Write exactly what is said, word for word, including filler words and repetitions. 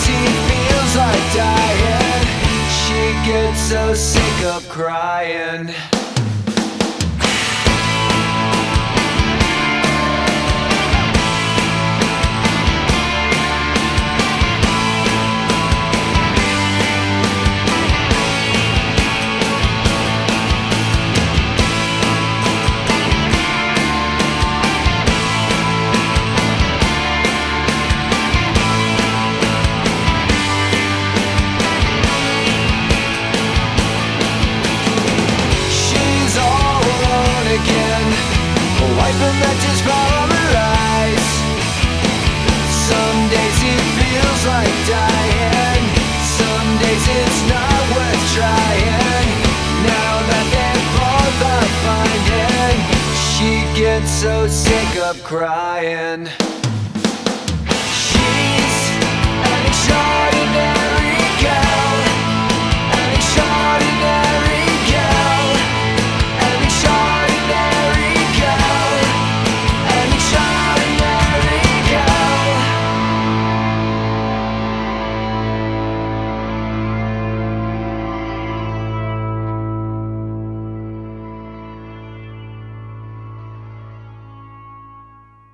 he feels like dying. She gets so sick of crying. Wiping matches from her eyes. Some days it feels like dying. Some days it's not worth trying. Now that they're both are finding, she gets so sick of crying.